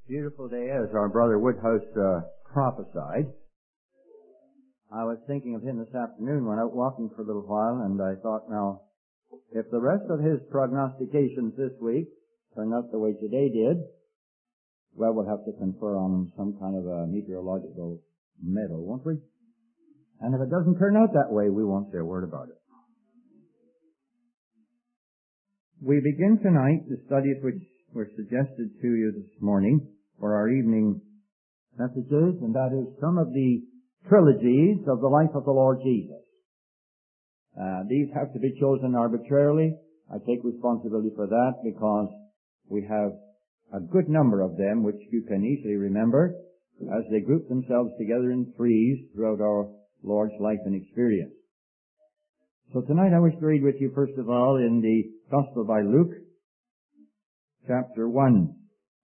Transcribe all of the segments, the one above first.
Beautiful day, as our brother Woodhouse prophesied. I was thinking of him this afternoon when out walking for a little while, and I thought, now, if the rest of his prognostications this week turn out the way today did, well, we'll have to confer on him some kind of a meteorological medal, won't we? And if it doesn't turn out that way, we won't say a word about it. We begin tonight the studies which were suggested to you this morning for our evening messages, and that is some of the trilogies of the life of the Lord Jesus. These have to be chosen arbitrarily. I take responsibility for that because we have a good number of them which you can easily remember as they group themselves together in threes throughout our Lord's life and experience. So tonight I wish to read with you first of all in the Gospel by Luke, chapter 1.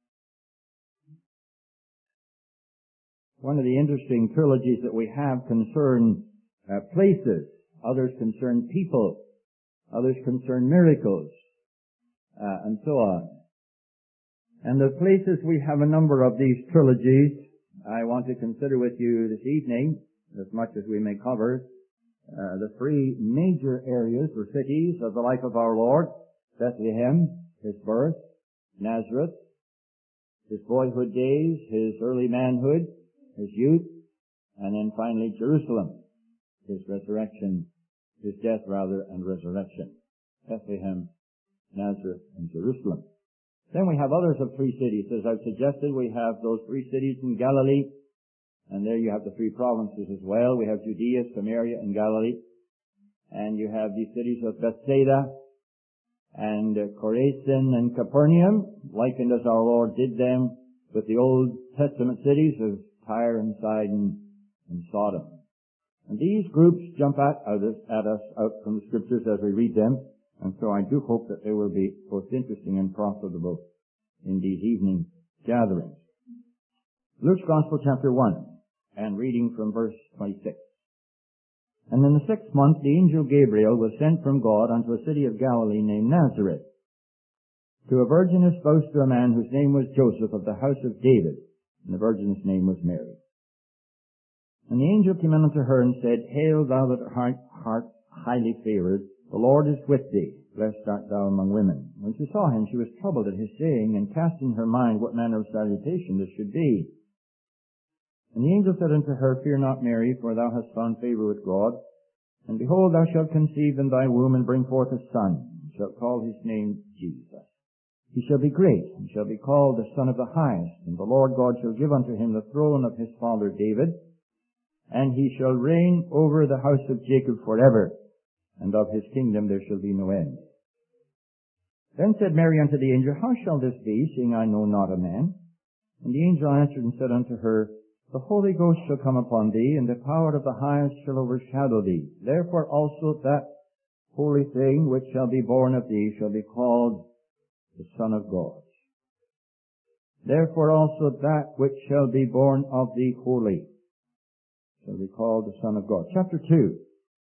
One of the interesting trilogies that we have concern places. Others concern people. Others concern miracles. And so on. And the places, we have a number of these trilogies. I want to consider with you this evening, as much as we may cover, the three major areas or cities of the life of our Lord: Bethlehem, His birth; Nazareth, His boyhood days; His early manhood; His youth; and then finally Jerusalem, His resurrection, His death rather, and resurrection. Bethlehem, Nazareth, and Jerusalem. Then we have others of three cities. As I've suggested, we have those three cities in Galilee, and there you have the three provinces as well. We have Judea, Samaria, and Galilee. And you have these cities of Bethsaida and Chorazin and Capernaum, likened as our Lord did them with the Old Testament cities of Tyre and Sidon and Sodom. And these groups jump at us out from the Scriptures as we read them, and so I do hope that they will be both interesting and profitable in these evening gatherings. Luke's Gospel, chapter 1, and reading from verse 26. And in the 6th month the angel Gabriel was sent from God unto a city of Galilee named Nazareth, to a virgin espoused to a man whose name was Joseph, of the house of David, and the virgin's name was Mary. And the angel came in unto her and said, Hail, thou that art highly favored, the Lord is with thee, blessed art thou among women. When she saw him, she was troubled at his saying, and cast in her mind what manner of salutation this should be. And the angel said unto her, Fear not, Mary, for thou hast found favor with God. And behold, thou shalt conceive in thy womb, and bring forth a son, and shalt call his name Jesus. He shall be great, and shall be called the Son of the Highest. And the Lord God shall give unto him the throne of his father David, and he shall reign over the house of Jacob forever, and of his kingdom there shall be no end. Then said Mary unto the angel, How shall this be, seeing I know not a man? And the angel answered and said unto her, The Holy Ghost shall come upon thee, and the power of the highest shall overshadow thee. Therefore also that holy thing which shall be born of thee shall be called the Son of God. Therefore also that which shall be born of thee holy shall be called the Son of God. Chapter 2.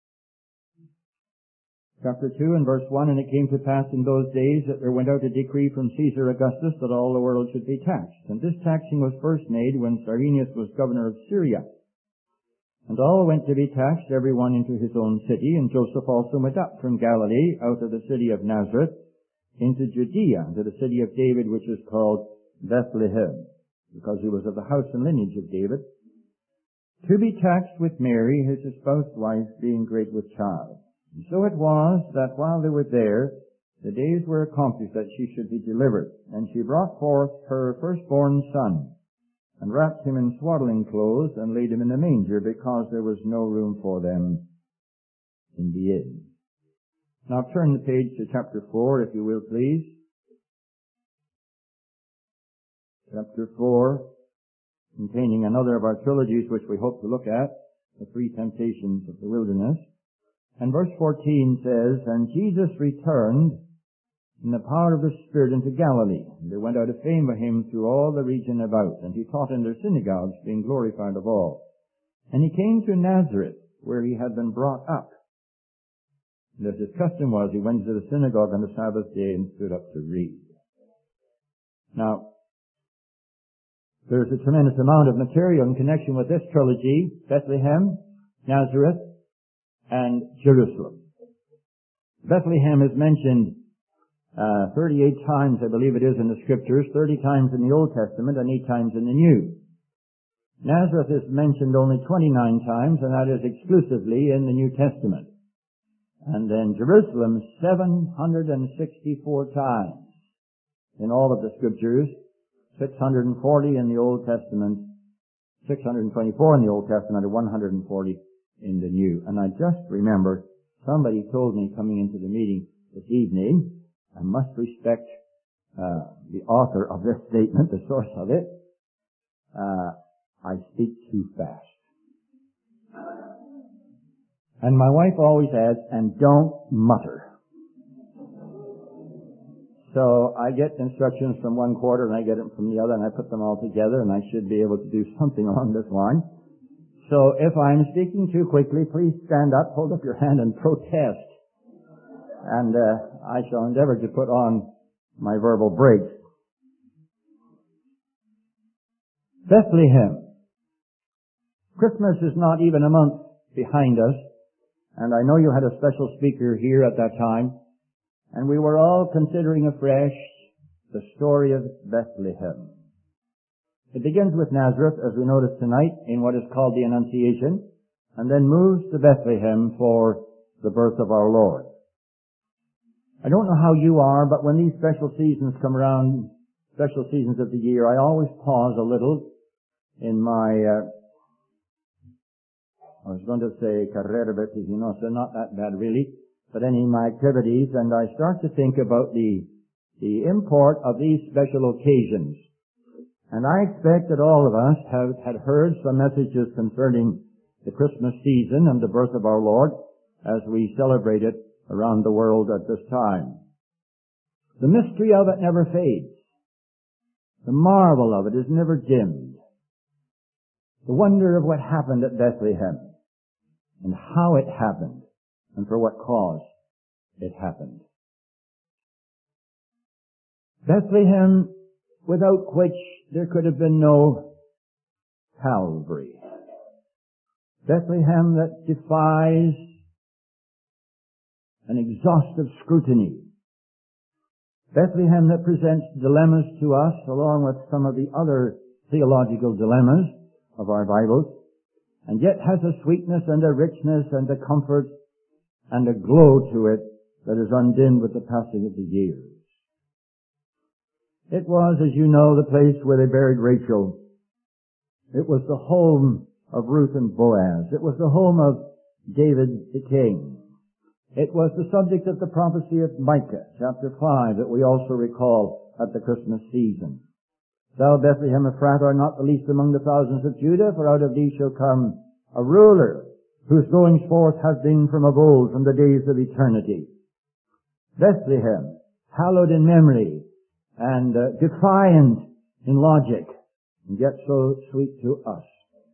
Chapter 2 and verse 1, And it came to pass in those days that there went out a decree from Caesar Augustus that all the world should be taxed. And this taxing was first made when Cyrenius was governor of Syria. And all went to be taxed, every one into his own city. And Joseph also went up from Galilee, out of the city of Nazareth, into Judea, into the city of David, which is called Bethlehem, because he was of the house and lineage of David, to be taxed with Mary, his espoused wife, being great with child. And so it was that while they were there, the days were accomplished that she should be delivered. And she brought forth her firstborn son, and wrapped him in swaddling clothes, and laid him in a manger, because there was no room for them in the inn. Now turn the page to chapter 4, if you will, please. Chapter 4, containing another of our trilogies which we hope to look at, the three temptations of the wilderness. And verse 14 says, And Jesus returned in the power of the Spirit into Galilee. And there went out a fame of him through all the region about. And he taught in their synagogues, being glorified of all. And he came to Nazareth, where he had been brought up. And as his custom was, he went to the synagogue on the Sabbath day and stood up to read. Now, There's a tremendous amount of material in connection with this trilogy: Bethlehem, Nazareth, and Jerusalem. Bethlehem is mentioned 38 times, I believe it is, in the Scriptures, 30 times in the Old Testament and 8 times in the New. Nazareth is mentioned only 29 times, and that is exclusively in the New Testament. And then Jerusalem 764 times in all of the Scriptures, 640 in the Old Testament, 624 in the Old Testament, and 140 in the New. And I just remember somebody told me coming into the meeting this evening, I must respect the author of this statement, the source of it. I speak too fast. And my wife always adds, and don't mutter. So I get instructions from one quarter and I get them from the other, and I put them all together, and I should be able to do something along this line. So if I'm speaking too quickly, please stand up, hold up your hand, and protest. And I shall endeavor to put on my verbal brakes. Bethlehem. Christmas is not even a month behind us, and I know you had a special speaker here at that time, and we were all considering afresh the story of Bethlehem. It begins with Nazareth, as we noticed tonight, in what is called the Annunciation, and then moves to Bethlehem for the birth of our Lord. I don't know how you are, but when these special seasons come around, special seasons of the year, I always pause a little in my I was going to say carrera vertiginosa, not that bad really, but in my activities, and I start to think about the import of these special occasions. And I expect that all of us had heard some messages concerning the Christmas season and the birth of our Lord as we celebrate it around the world at this time. The mystery of it never fades. The marvel of it is never dimmed. The wonder of what happened at Bethlehem, and how it happened, and for what cause it happened. Bethlehem, without which there could have been no Calvary. Bethlehem that defies an exhaustive scrutiny. Bethlehem that presents dilemmas to us, along with some of the other theological dilemmas of our Bibles, and yet has a sweetness and a richness and a comfort and a glow to it that is undimmed with the passing of the years. It was, as you know, the place where they buried Rachel. It was the home of Ruth and Boaz. It was the home of David the king. It was the subject of the prophecy of Micah, chapter 5, that we also recall at the Christmas season. Thou, Bethlehem Ephrathah, art not the least among the thousands of Judah, for out of thee shall come a ruler, whose goings forth have been from of old, from the days of eternity. Bethlehem, hallowed in memory, and defiant in logic, and yet so sweet to us.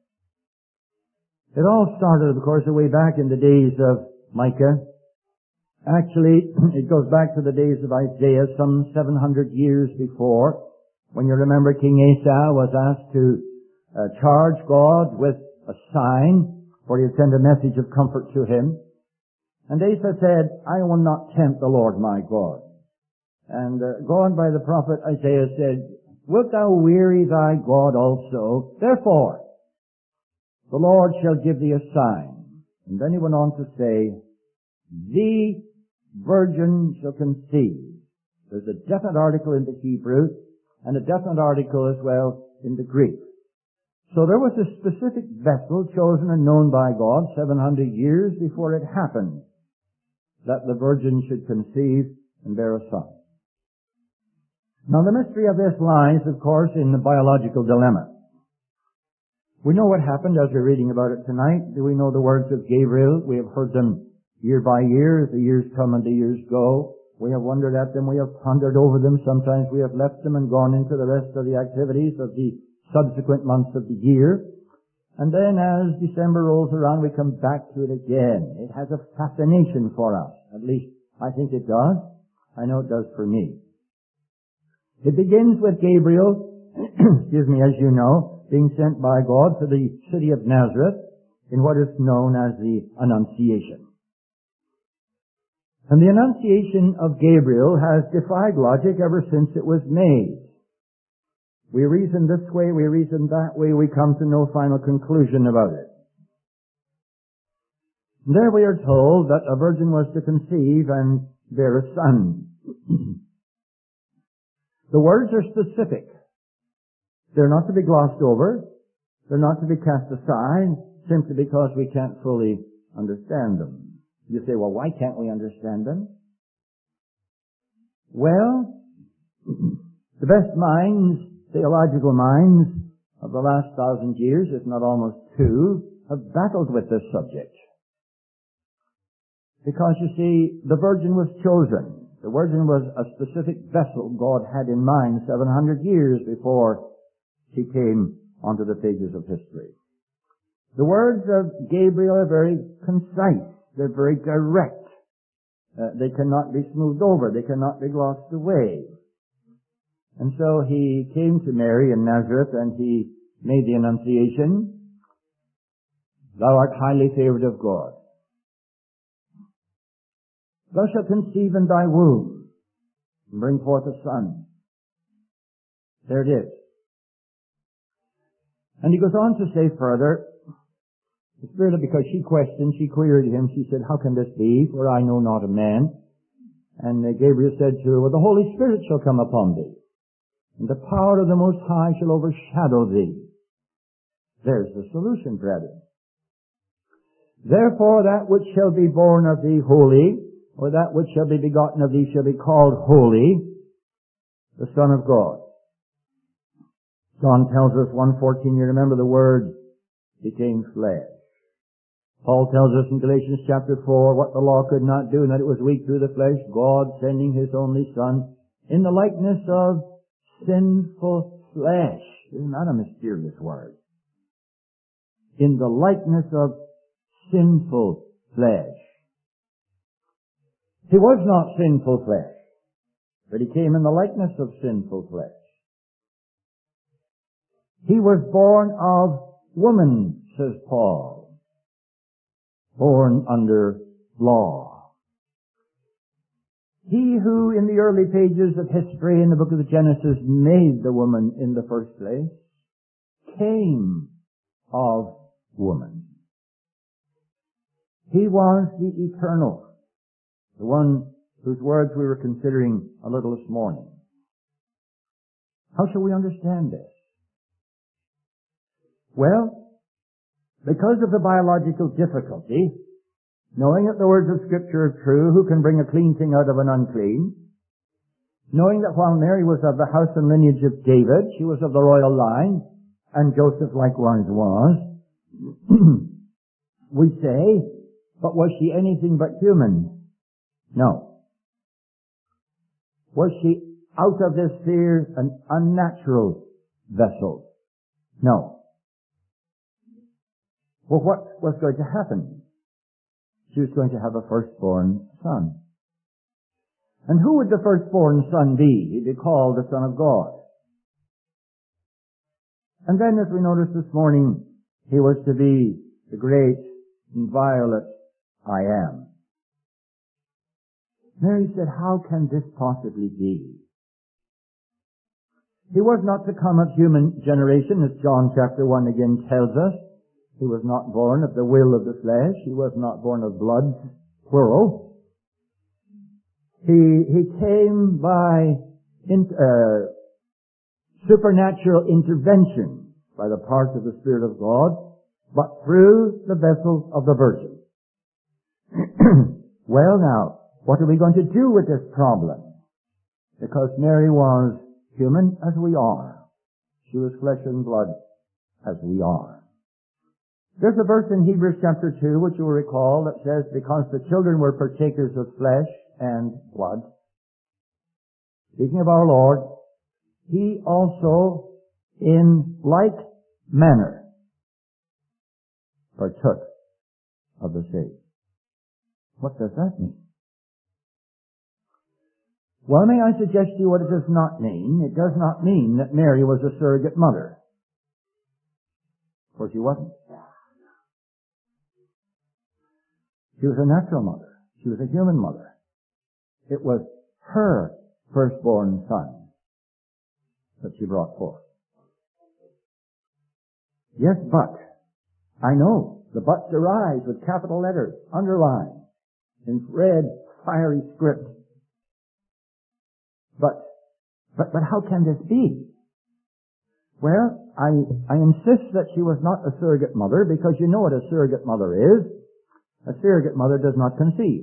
It all started, of course, way back in the days of Micah. Actually, it goes back to the days of Isaiah, some 700 years before, when you remember King Asa was asked to charge God with a sign, for he had sent a message of comfort to him. And Asa said, I will not tempt the Lord my God. And God by the prophet Isaiah said, wilt thou weary thy God also? Therefore, the Lord shall give thee a sign. And then he went on to say, the virgin shall conceive. There's a definite article in the Hebrew, and a definite article as well in the Greek. So there was a specific vessel chosen and known by God 700 years before it happened, that the virgin should conceive and bear a son. Now the mystery of this lies, of course, in the biological dilemma. We know what happened as we're reading about it tonight. Do we know the words of Gabriel? We have heard them year by year as the years come and the years go. We have wondered at them. We have pondered over them. Sometimes we have left them and gone into the rest of the activities of the subsequent months of the year. And then as December rolls around, we come back to it again. It has a fascination for us. At least I think it does. I know it does for me. It begins with Gabriel excuse me, as you know, being sent by God to the city of Nazareth in what is known as the Annunciation. And the Annunciation of Gabriel has defied logic ever since it was made. We reason this way, we reason that way, we come to no final conclusion about it. And there we are told that a virgin was to conceive and bear a son. The words are specific. They're not to be glossed over. They're not to be cast aside simply because we can't fully understand them. You say, well, why can't we understand them? Well, the best minds, theological minds of the last 1,000 years, if not almost 2, have battled with this subject. Because, you see, the virgin was chosen. The virgin was a specific vessel God had in mind 700 years before she came onto the pages of history. The words of Gabriel are very concise. They're very direct. They cannot be smoothed over. They cannot be glossed away. And so he came to Mary in Nazareth and he made the Annunciation, "Thou art highly favored of God. Thou shalt conceive in thy womb and bring forth a son." There it is. And he goes on to say further, the Spirit, because she questioned, she queried him, she said, "How can this be? For I know not a man." And Gabriel said to her, "Well, the Holy Spirit shall come upon thee, and the power of the Most High shall overshadow thee." There's the solution, brethren. "Therefore that which shall be born of thee holy, or that which shall be begotten of thee shall be called holy, the Son of God." John tells us 1:14, you remember the Word became flesh. Paul tells us in Galatians chapter 4 what the law could not do, and that it was weak through the flesh, God sending His only Son in the likeness of sinful flesh. Isn't that a mysterious word? In the likeness of sinful flesh. He was not sinful flesh, but He came in the likeness of sinful flesh. He was born of woman, says Paul, born under law. He who in the early pages of history in the book of the Genesis made the woman in the first place came of woman. He was the eternal, the one whose words we were considering a little this morning. How shall we understand this? Well, because of the biological difficulty, knowing that the words of Scripture are true, who can bring a clean thing out of an unclean? Knowing that while Mary was of the house and lineage of David, she was of the royal line, and Joseph likewise was, we say, but was she anything but human? No. Was she out of this sphere an unnatural vessel? No. Well, what was going to happen? She was going to have a firstborn son. And who would the firstborn son be? He'd be called the Son of God. And then, as we noticed this morning, he was to be the great and violet I Am. Mary said, how can this possibly be? He was not to come of human generation, as John chapter 1 again tells us. He was not born of the will of the flesh. He was not born of blood, plural. He came by supernatural intervention by the part of the Spirit of God, but through the vessel of the Virgin. Well now, what are we going to do with this problem? Because Mary was human as we are. She was flesh and blood as we are. There's a verse in Hebrews chapter 2, which you will recall, that says, because the children were partakers of flesh and blood, speaking of our Lord, He also in like manner partook of the same. What does that mean? Well, may I suggest to you what it does not mean? It does not mean that Mary was a surrogate mother. Of course, she wasn't. She was a natural mother. She was a human mother. It was her firstborn son that she brought forth. Yes, but I know the buts arise with capital letters, underlined, in red, fiery script. But how can this be? Well, I insist that she was not a surrogate mother because you know what a surrogate mother is. A surrogate mother does not conceive.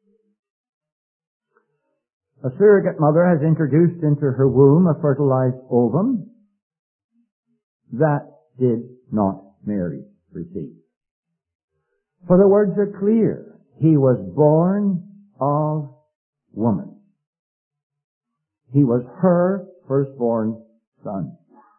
A surrogate mother has introduced into her womb a fertilized ovum. That did not Mary receive. For the words are clear. He was born of woman. He was her firstborn son.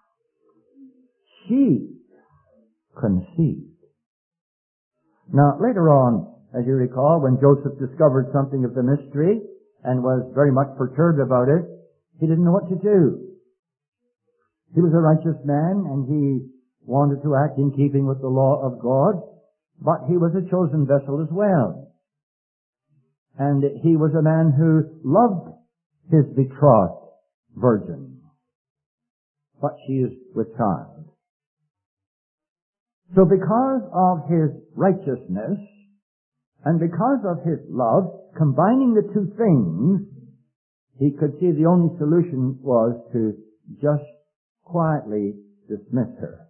She conceived. Now, later on, as you recall, when Joseph discovered something of the mystery and was very much perturbed about it, he didn't know what to do. He was a righteous man, and he wanted to act in keeping with the law of God, but he was a chosen vessel as well. And he was a man who loved his betrothed virgin. But she is with child. So because of his righteousness and because of his love, combining the two things, he could see the only solution was to just quietly dismiss her.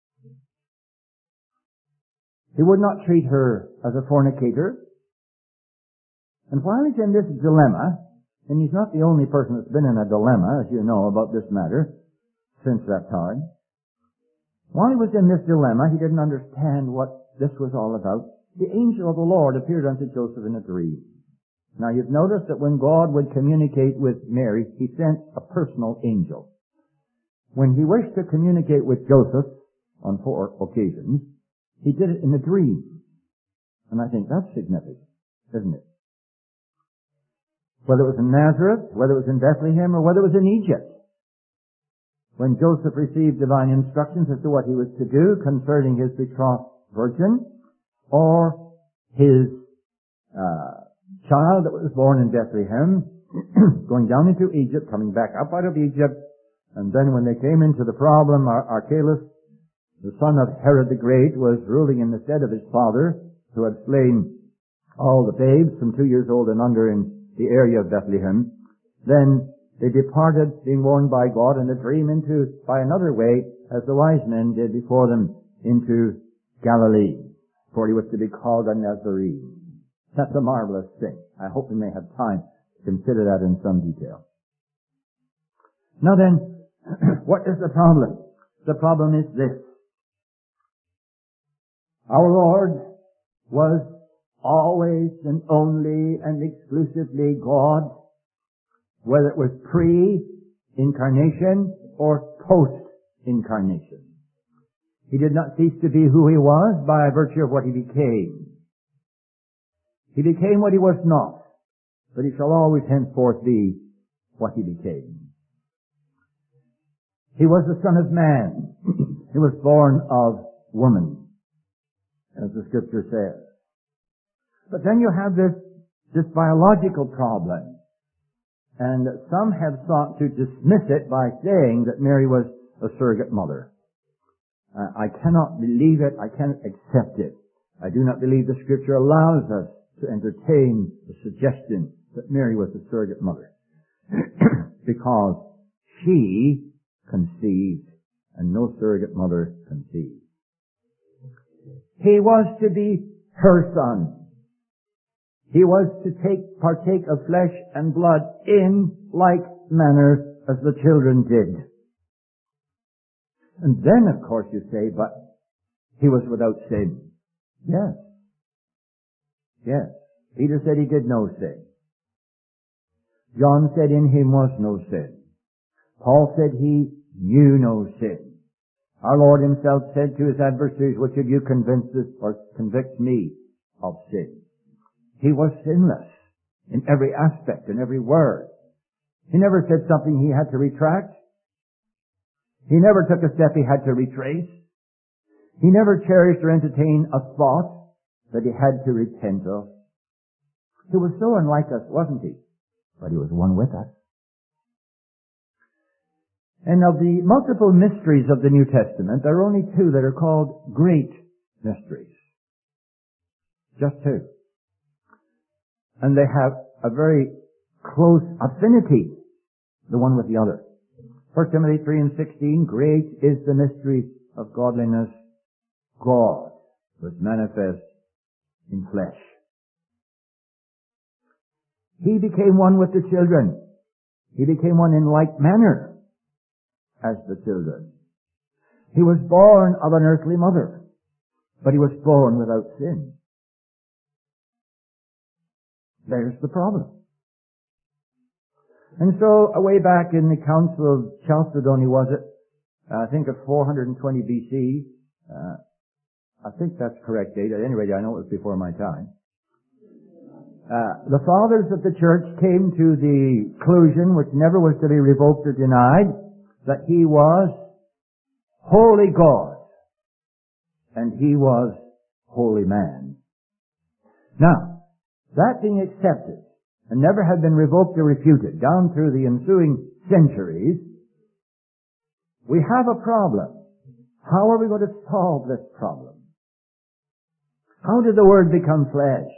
He would not treat her as a fornicator. And while he's in this dilemma, and he's not the only person that's been in a dilemma, as you know, about this matter, since that time. While he was in this dilemma, he didn't understand what this was all about. The angel of the Lord appeared unto Joseph in a dream. Now you've noticed that when God would communicate with Mary, he sent a personal angel. When he wished to communicate with Joseph on 4 occasions, he did it in a dream. And I think that's significant, isn't it? Whether it was in Nazareth, whether it was in Bethlehem, or whether it was in Egypt. When Joseph received divine instructions as to what he was to do concerning his betrothed virgin, or his child that was born in Bethlehem, going down into Egypt, coming back up out of Egypt, and then when they came into the problem, Archelaus, the son of Herod the Great, was ruling in the stead of his father, who had slain all the babes from 2 years old and under in the area of Bethlehem. Then they departed, being warned by God in a dream, by another way, as the wise men did before them, into Galilee, for he was to be called a Nazarene. That's a marvelous thing. I hope we may have time to consider that in some detail. Now then, what is the problem? The problem is this. Our Lord was always and only and exclusively God, whether it was pre-incarnation or post-incarnation. He did not cease to be who he was by virtue of what he became. He became what he was not, but he shall always henceforth be what he became. He was the Son of Man. He was born of woman, as the Scripture says. But then you have this biological problem. And some have sought to dismiss it by saying that Mary was a surrogate mother. I cannot believe it. I cannot accept it. I do not believe the Scripture allows us to entertain the suggestion that Mary was a surrogate mother. Because she conceived and no surrogate mother conceived. He was to be her son. He was to partake of flesh and blood in like manner as the children did. And then, of course, you say, but he was without sin. Yes. Yes. Peter said he did no sin. John said in him was no sin. Paul said he knew no sin. Our Lord himself said to his adversaries, which of you convicts me of sin? He was sinless in every aspect, in every word. He never said something he had to retract. He never took a step he had to retrace. He never cherished or entertained a thought that he had to repent of. He was so unlike us, wasn't he? But he was one with us. And of the multiple mysteries of the New Testament, there are only two that are called great mysteries. Just two. And they have a very close affinity, the one with the other. 1 Timothy 3:16, great is the mystery of godliness. God was manifest in flesh. He became one with the children. He became one in like manner as the children. He was born of an earthly mother, but he was born without sin. There's the problem. And so, way back in the Council of Chalcedony, was it? I think of 420 BC. I think that's the correct date. At any rate, I know it was before my time. The fathers of the church came to the conclusion, which never was to be revoked or denied, that he was holy God and he was holy man. Now, that being accepted and never had been revoked or refuted down through the ensuing centuries, we have a problem. How are we going to solve this problem? How did the Word become flesh?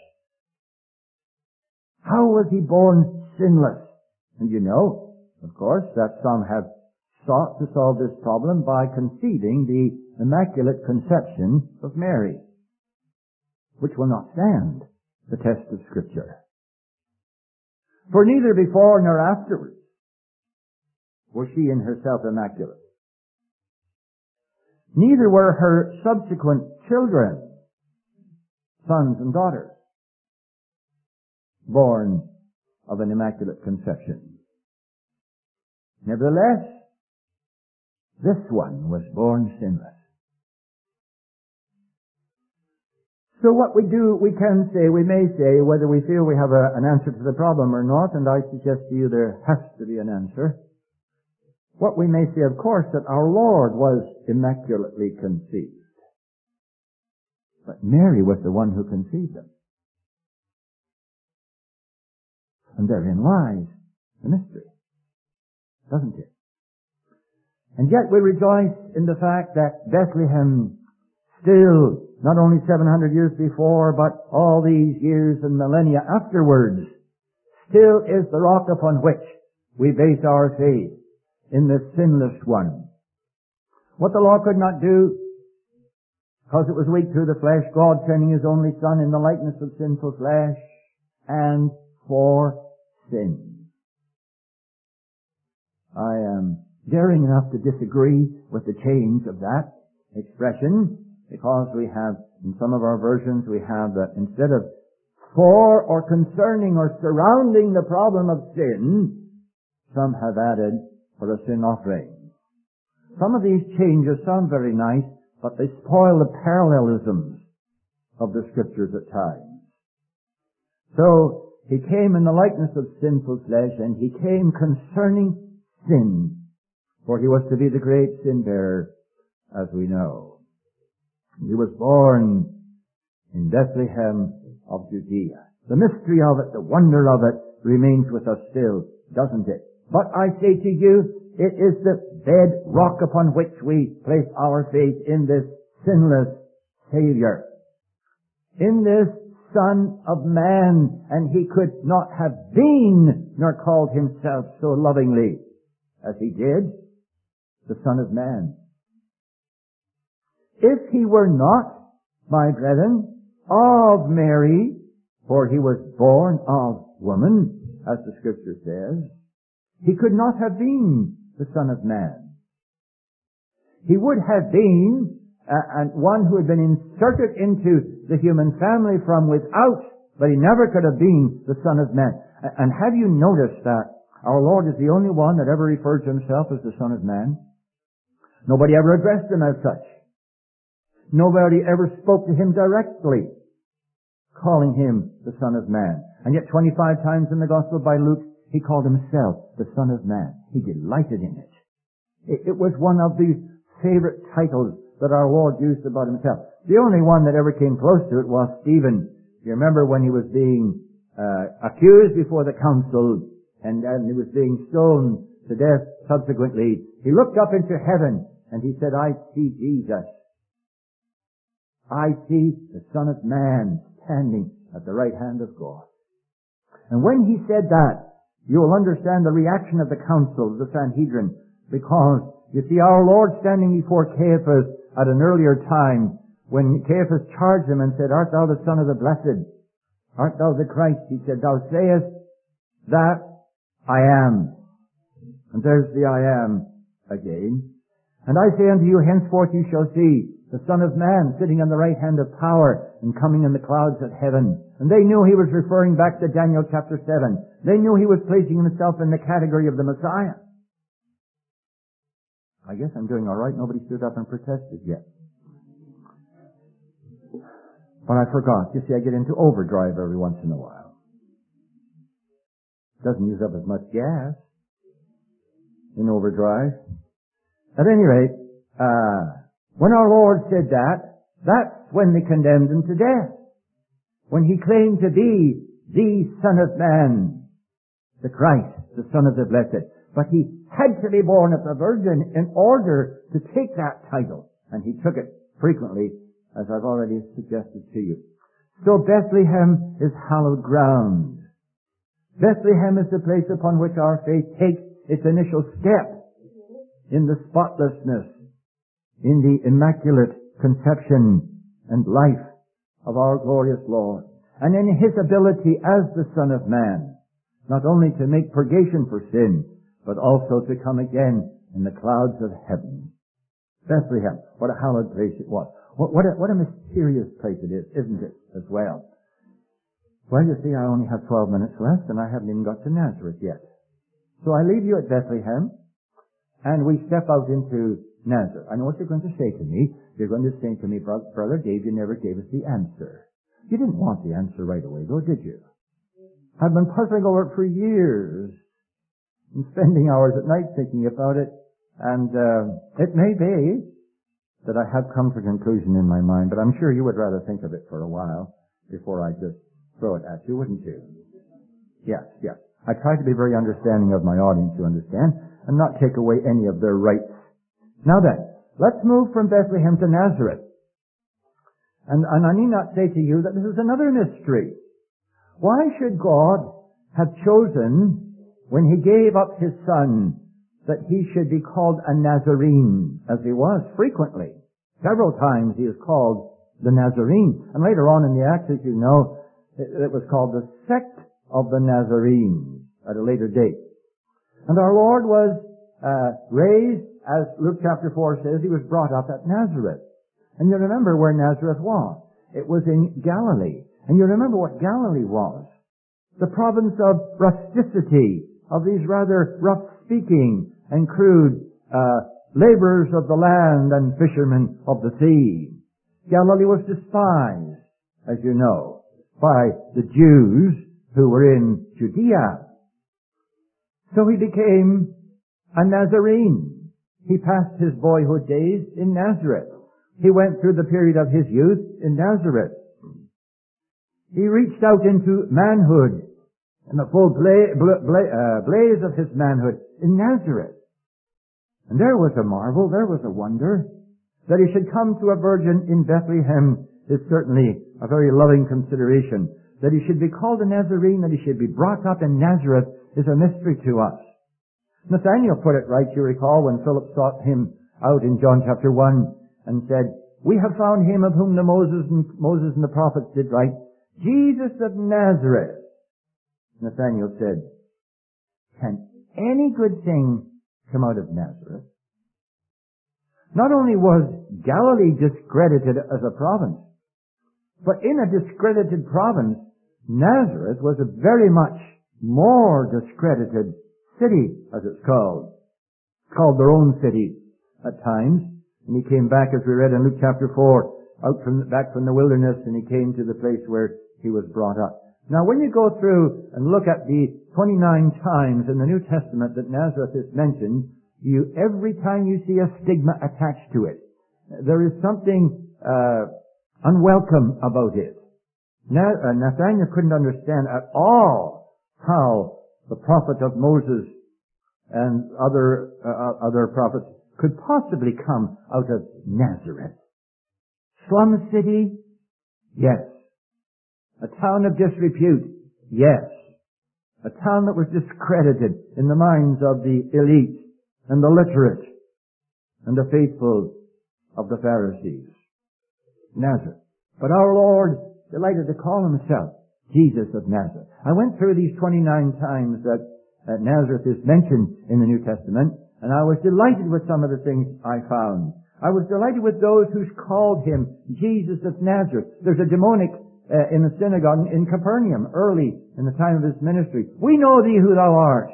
How was he born sinless? And you know, of course, that some have sought to solve this problem by conceiving the Immaculate Conception of Mary, which will not stand the test of Scripture. For neither before nor afterwards was she in herself immaculate. Neither were her subsequent children, sons and daughters, born of an immaculate conception. Nevertheless, this one was born sinless. So what we do, we may say, whether we feel we have an answer to the problem or not, and I suggest to you there has to be an answer. What we may say, of course, that our Lord was immaculately conceived. But Mary was the one who conceived him. And therein lies the mystery, doesn't it? And yet we rejoice in the fact that Bethlehem still, not only 700 years before, but all these years and millennia afterwards, still is the rock upon which we base our faith in the sinless one. What the law could not do, because it was weak through the flesh, God sending His only Son in the likeness of sinful flesh, and for sin. I am daring enough to disagree with the change of that expression, because we have, in some of our versions, we have that instead of for or concerning or surrounding the problem of sin, some have added for a sin offering. Some of these changes sound very nice, but they spoil the parallelisms of the Scriptures at times. So, He came in the likeness of sinful flesh, and He came concerning sin, for He was to be the great sin bearer, as we know. He was born in Bethlehem of Judea. The mystery of it, the wonder of it, remains with us still, doesn't it? But I say to you, it is the bed rock upon which we place our faith in this sinless Savior, in this Son of Man, and He could not have been nor called Himself so lovingly as He did, the Son of Man. If He were not, my brethren, of Mary, for He was born of woman, as the Scripture says, He could not have been the Son of Man. He would have been one who had been inserted into the human family from without, but He never could have been the Son of Man. And have you noticed that our Lord is the only one that ever referred to Himself as the Son of Man? Nobody ever addressed Him as such. Nobody ever spoke to Him directly, calling Him the Son of Man. And yet 25 times in the Gospel by Luke, He called himself the Son of Man. He delighted in it. It was one of the favorite titles that our Lord used about himself. The only one that ever came close to it was Stephen. You remember when he was being accused before the council and he was being stoned to death subsequently. He looked up into heaven and he said, I see Jesus. I see the Son of Man standing at the right hand of God. And when he said that, you'll understand the reaction of the council, the Sanhedrin, because you see our Lord standing before Caiaphas at an earlier time when Caiaphas charged him and said, Art thou the Son of the Blessed? Art thou the Christ? He said, Thou sayest that I am. And there's the I am again. And I say unto you, henceforth you shall see the Son of Man sitting on the right hand of power and coming in the clouds of heaven. And they knew he was referring back to Daniel chapter 7. They knew he was placing himself in the category of the Messiah. I guess I'm doing all right. Nobody stood up and protested yet. But I forgot. You see, I get into overdrive every once in a while. Doesn't use up as much gas in overdrive. At any rate, when our Lord said that, that's when they condemned him to death. When he claimed to be the Son of Man, the Christ, the Son of the Blessed. But he had to be born of the Virgin in order to take that title. And he took it frequently, as I've already suggested to you. So Bethlehem is hallowed ground. Bethlehem is the place upon which our faith takes its initial step in the spotlessness, in the immaculate conception and life of our glorious Lord, and in his ability as the Son of Man, not only to make purgation for sin, but also to come again in the clouds of heaven. Bethlehem, what a hallowed place it was. What a mysterious place it is, isn't it, as well? Well, you see, I only have 12 minutes left, and I haven't even got to Nazareth yet. So I leave you at Bethlehem, and we step out into Nazareth. I know what you're going to say to me. You're going to say to me, Brother Dave, you never gave us the answer. You didn't want the answer right away, though, did you? I've been puzzling over it for years and spending hours at night thinking about it, and it may be that I have come to a conclusion in my mind, but I'm sure you would rather think of it for a while before I just throw it at you, wouldn't you? Yes. I try to be very understanding of my audience, you understand, and not take away any of their rights. Now then, let's move from Bethlehem to Nazareth. And I need not say to you that this is another mystery. Why should God have chosen, when he gave up his Son, that he should be called a Nazarene, as he was frequently? Several times he is called the Nazarene. And later on in the Acts, as you know, it was called the sect of the Nazarenes at a later date. And our Lord was raised, as Luke chapter 4 says, he was brought up at Nazareth. And you remember where Nazareth was. It was in Galilee. And you remember what Galilee was. The province of rusticity, of these rather rough-speaking and crude laborers of the land and fishermen of the sea. Galilee was despised, as you know, by the Jews who were in Judea. So he became a Nazarene. He passed his boyhood days in Nazareth. He went through the period of his youth in Nazareth. He reached out into manhood in the full blaze of his manhood in Nazareth. And there was a marvel, there was a wonder. That he should come to a virgin in Bethlehem is certainly a very loving consideration. That he should be called a Nazarene, that he should be brought up in Nazareth, is a mystery to us. Nathanael put it right, you recall, when Philip sought him out in John chapter 1 and said, "We have found him of whom Moses and the prophets did write, Jesus of Nazareth." Nathanael said, "Can any good thing come out of Nazareth?" Not only was Galilee discredited as a province, but in a discredited province, Nazareth was a very much more discredited city, as it's called. It's called their own city at times. And he came back, as we read in Luke chapter 4, back from the wilderness, and he came to the place where he was brought up. Now, when you go through and look at the 29 times in the New Testament that Nazareth is mentioned, every time you see a stigma attached to it, there is something unwelcome about it. Nathanael couldn't understand at all how the prophet of Moses and other prophets could possibly come out of Nazareth. Slum city? Yes. A town of disrepute? Yes. A town that was discredited in the minds of the elite and the literate and the faithful of the Pharisees. Nazareth. But our Lord delighted to call himself Jesus of Nazareth. I went through these 29 times that Nazareth is mentioned in the New Testament, and I was delighted with some of the things I found. I was delighted with those who called him Jesus of Nazareth. There's a demonic in the synagogue in Capernaum early in the time of his ministry. We know thee who thou art.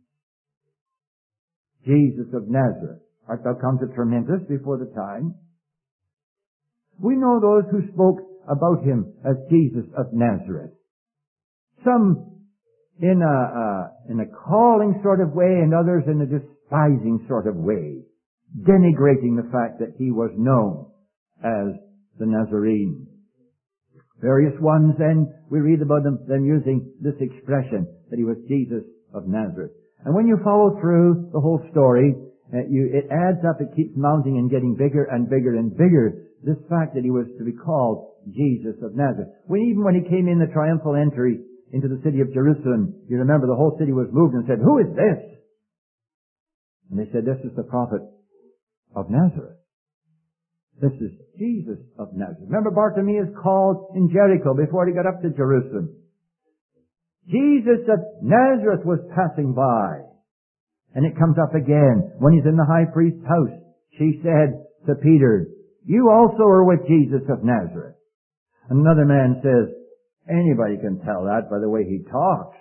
Jesus of Nazareth. Art thou come to torment us before the time? We know those who spoke about him as Jesus of Nazareth. Some in a calling sort of way, and others in a despising sort of way, denigrating the fact that he was known as the Nazarene. Various ones then, we read about them using this expression, that he was Jesus of Nazareth. And when you follow through the whole story, it adds up, it keeps mounting and getting bigger and bigger and bigger, this fact that he was to be called Jesus of Nazareth. Even when he came in the triumphal entry into the city of Jerusalem, you remember the whole city was moved and said, "Who is this?" And they said, "This is the prophet of Nazareth. This is Jesus of Nazareth." Remember Bartimaeus called in Jericho before he got up to Jerusalem. Jesus of Nazareth was passing by. And it comes up again when he's in the high priest's house. She said to Peter, "You also are with Jesus of Nazareth." Another man says, "Anybody can tell that by the way he talks."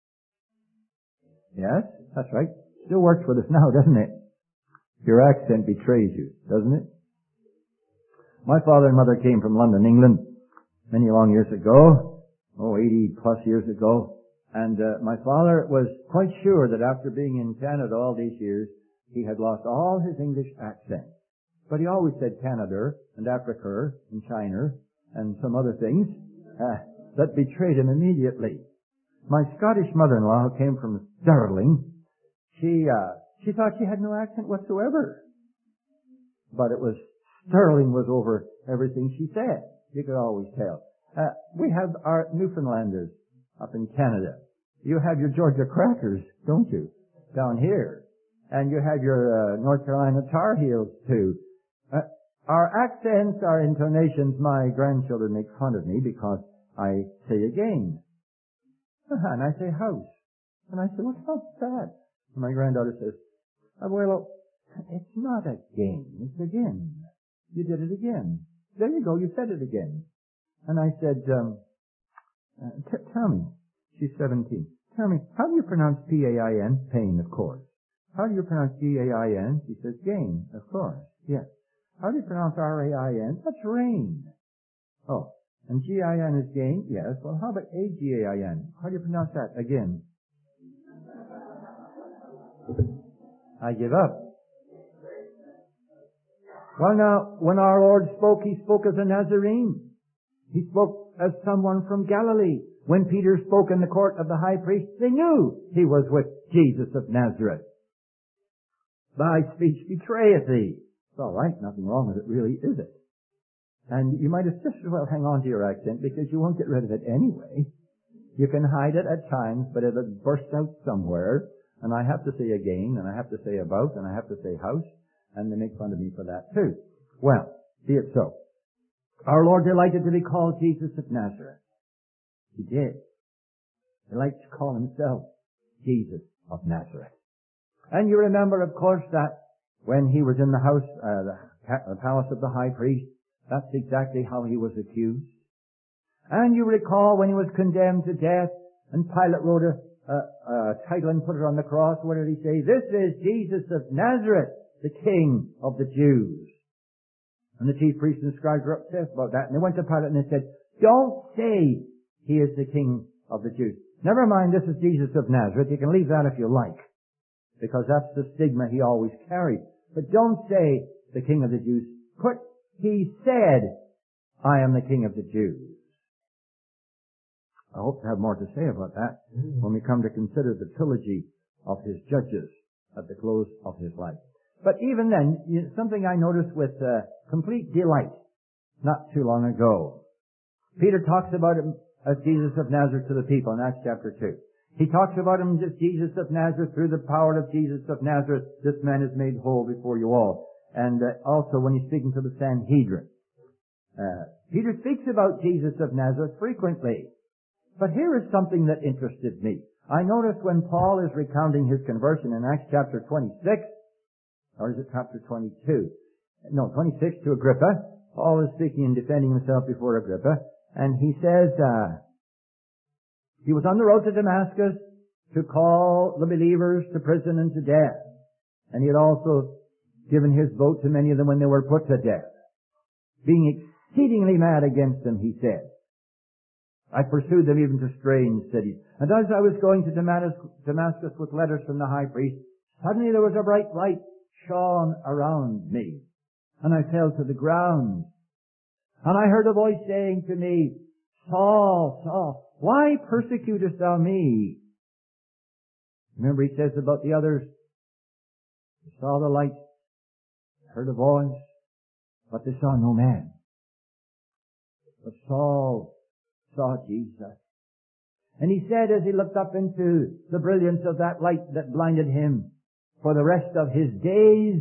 Yes, that's right. Still works with us now, doesn't it? Your accent betrays you, doesn't it? My father and mother came from London, England, many long years ago, 80 plus years ago. And my father was quite sure that after being in Canada all these years, he had lost all his English accent. But he always said Canada and Africa and China and some other things that betrayed him immediately. My Scottish mother-in-law, who came from Stirling, she thought she had no accent whatsoever. But it was Stirling was over everything she said. You could always tell. We have our Newfoundlanders up in Canada. You have your Georgia Crackers, don't you, down here? And you have your North Carolina Tar Heels, too. Our accents, our intonations, my grandchildren make fun of me because I say again. And I say house. And I say, "What's up with that?" And my granddaughter says, "Abuelo, it's not again, it's again. You did it again. There you go, you said it again." And I said, tell me, she's 17, tell me, how do you pronounce P-A-I-N? Pain, of course. How do you pronounce G-A-I-N? She says, gain, of course, yes. How do you pronounce R-A-I-N? That's rain. Oh, and G-I-N is gain? Yes. Well, how about A-G-A-I-N? How do you pronounce that? Again. I give up. Well, now, when our Lord spoke, he spoke as a Nazarene. He spoke as someone from Galilee. When Peter spoke in the court of the high priest, they knew he was with Jesus of Nazareth. "Thy speech betrayeth thee." It's all right, nothing wrong with it really, is it? And you might just as well hang on to your accent because you won't get rid of it anyway. You can hide it at times, but it'll burst out somewhere. And I have to say again, and I have to say about, and I have to say house, and they make fun of me for that too. Well, be it so. Our Lord delighted to be called Jesus of Nazareth. He did. He liked to call himself Jesus of Nazareth. And you remember, of course, that when he was in the house, the palace of the high priest, that's exactly how he was accused. And you recall when he was condemned to death, and Pilate wrote a title and put it on the cross. What did he say? "This is Jesus of Nazareth, the King of the Jews." And the chief priests and scribes were upset about that. And they went to Pilate and they said, "Don't say he is the King of the Jews. Never mind, this is Jesus of Nazareth. You can leave that if you like, because that's the stigma he always carried. But don't say the King of the Jews. Put, he said, I am the King of the Jews. I hope to have more to say about that when we come to consider the trilogy of his judges at the close of his life. But even then, something I noticed with complete delight not too long ago. Peter talks about him as Jesus of Nazareth to the people in Acts chapter 2. He talks about him as Jesus of Nazareth. Through the power of Jesus of Nazareth, this man is made whole before you all. And also when he's speaking to the Sanhedrin. Peter speaks about Jesus of Nazareth frequently. But here is something that interested me. I noticed when Paul is recounting his conversion in Acts chapter 26, or is it chapter 22? No, 26 to Agrippa. Paul is speaking and defending himself before Agrippa. And he says, he was on the road to Damascus to call the believers to prison and to death. And he had also given his vote to many of them when they were put to death. Being exceedingly mad against them, he said, I pursued them even to strange cities. And as I was going to Damascus with letters from the high priest, suddenly there was a bright light shone around me. And I fell to the ground. And I heard a voice saying to me, Saul, Saul, why persecutest thou me? Remember he says about the others, they saw the light, heard a voice, but they saw no man. But Saul saw Jesus. And he said as he looked up into the brilliance of that light that blinded him for the rest of his days,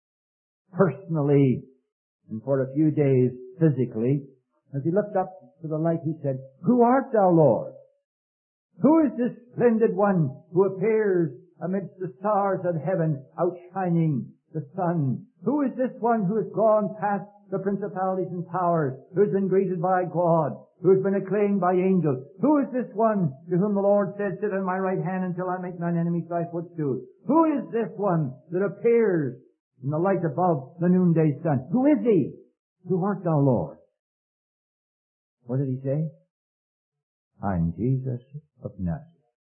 personally, and for a few days physically, as he looked up to the light, he said, Who art thou, Lord? Who is this splendid one who appears amidst the stars of heaven, outshining the sun? Who is this one who has gone past the principalities and powers, who has been greeted by God, who has been acclaimed by angels? Who is this one to whom the Lord said, Sit on my right hand until I make thine enemies thy footstool? Who is this one that appears in the light above the noonday sun? Who is he? Who art thou, Lord? What did he say? I am Jesus of Nazareth.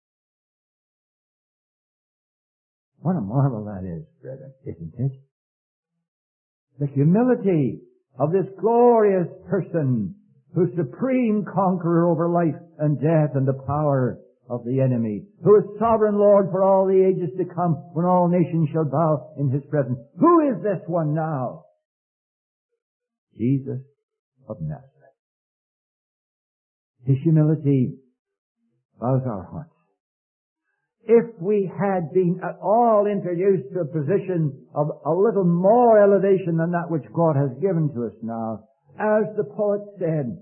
What a marvel that is, brethren, isn't it? The humility of this glorious person who's supreme conqueror over life and death and the power of the enemy, who is sovereign Lord for all the ages to come when all nations shall bow in his presence. Who is this one now? Jesus of Nazareth. His humility bows our hearts. If we had been at all introduced to a position of a little more elevation than that which God has given to us now, as the poet said,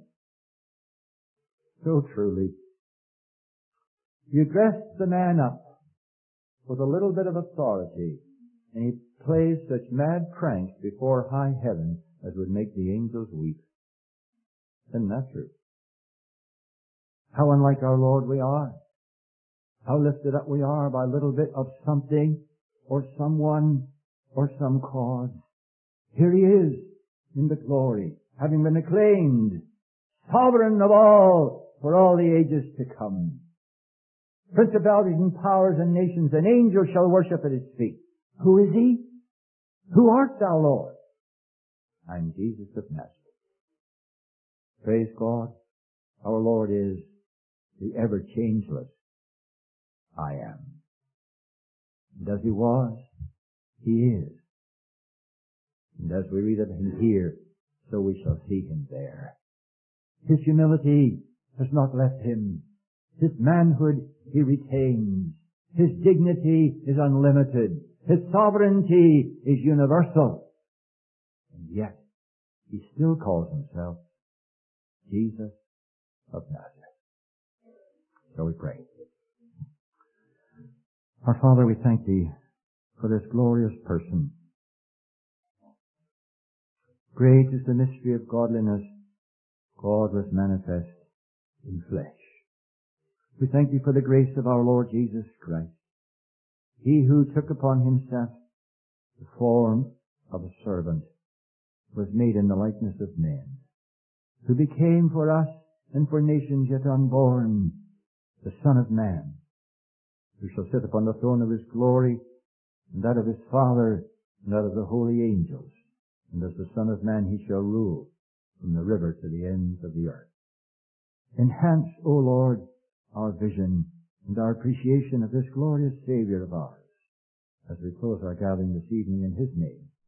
so truly, you dress the man up with a little bit of authority, and he plays such mad pranks before high heaven as would make the angels weep. Isn't that true? How unlike our Lord we are. How lifted up we are by a little bit of something or someone or some cause. Here he is in the glory, having been acclaimed, sovereign of all for all the ages to come. Principalities and powers and nations and angels shall worship at his feet. Who is he? Who art thou, Lord? I am Jesus of Nazareth. Praise God. Our Lord is the ever changeless I am. And as he was, he is. And as we read of him here, so we shall see him there. His humility has not left him. His manhood he retains. His dignity is unlimited. His sovereignty is universal. And yet, he still calls himself Jesus of Nazareth. So we pray. Our Father, we thank Thee for this glorious person. Great is the mystery of godliness. God was manifest in flesh. We thank Thee for the grace of our Lord Jesus Christ. He who took upon Himself the form of a servant was made in the likeness of men, who became for us and for nations yet unborn the Son of Man, who shall sit upon the throne of his glory, and that of his Father, and that of the holy angels. And as the Son of Man he shall rule from the river to the ends of the earth. Enhance, O Lord, our vision and our appreciation of this glorious Savior of ours, as we close our gathering this evening in his name.